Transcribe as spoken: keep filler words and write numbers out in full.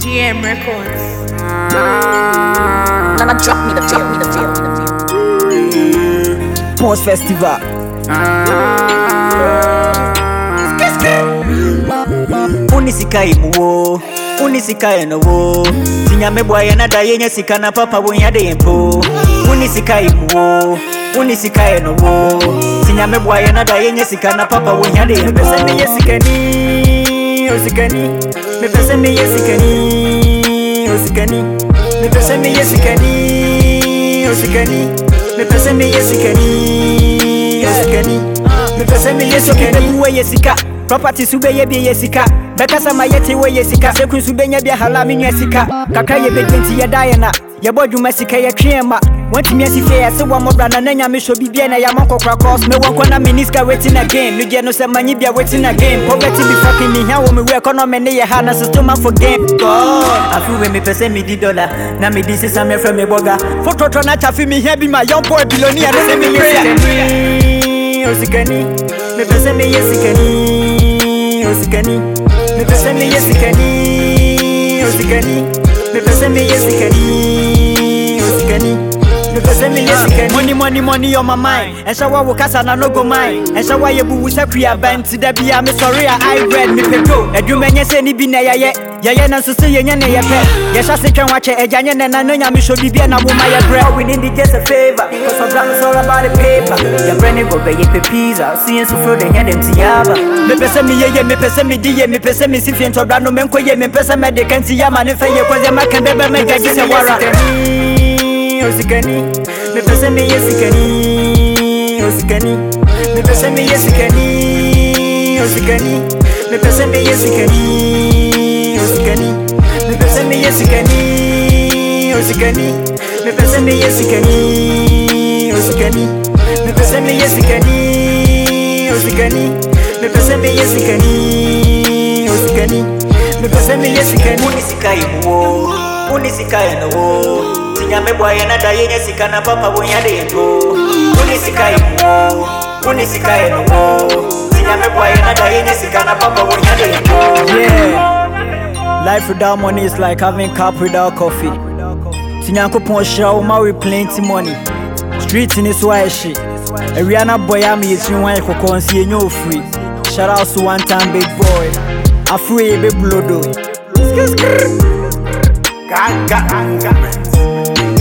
G M Records. Nana drop me the drop me the drop me the Pons Festival. Unisika imuwo, unisika enowo. Tinyame boye na dayenye sika na papa wonya de empo. Unisika imuwo, unisika enowo. Tinyame boye na dayenye sika na papa wonya de empo. Pese me yesikani, osikani. Me pese me yesikani, osikani. Me pese me yesikani, osikani. Me pese me yesikani, osikani. Me pese me yesikani, uwe yesika. Property sube ye bi yesika. Beka sama yeti we yesika. Sekun sube nya bi hala mi yesika. Kaka ye be twenty ye diana. Ye bodu masika ye twema. Want me si fair se wa modra na nya me show bibia na ya manko cross. Me won kona miniska waiting again. No je no se manyi bia waiting again. Poverty be fucking me here wo me we economy ne ye ha na system for game. God, afu we me pese me di dollar. Na me di sisa me from me boga. Photo to na chafi me here be my young boy billionaire. No se me yesikani. Osikani. Me pese me yesikani, osikani. Me pese me yesikani, osikani. Me pese me yesikani, osikani. Me pese me yesikani. Money, money, money on my mind. And so what kasa na no go mind. And so why you bu wisa kuya band to the bia me sorry I read me pepo. E du menye se ni bi na ye ye. Ye ye na so se ye nye na ye pe. Ye sha se twen wache e janye na na nya me show bibia na wo ma ye bre. We need just a favor. Cause sometimes it's all about the paper. Your brain go be ye pe pizza. Seeing so fro de nya dem ti yaba. Me pese me ye ye me pese me di ye me pese me si fi ntobra no menko ye me pese me de kan ti yama ne fe ye kwaze ma kan bebe me gaji se wara. Osikani, me pese me yesikani, osikani. Me pese me yesikani, osikani. Me pese me yesikani, osikani. Me pese me yesikani, osikani. Me pese me yesikani, osikani. Me pese me yesikani, osikani. Me pese me yesikani, osikani. Me pese me yesikani. Unisika imuwo, unisika enowo. Tinyame boye na dayenye sika na papa wonya de empo. Unisika imuwo, unisika enowo. Tinyame boye na dayenye sika na papa wonya de empo. Yeah, life without money is like having cup without coffee. Tinyanko pon show ma with plenty money. Street in this way shit. Ariana boy am is you want kokon see enyo free. Shout out to one time big boy. Afraid be blodo. Gaga gaga.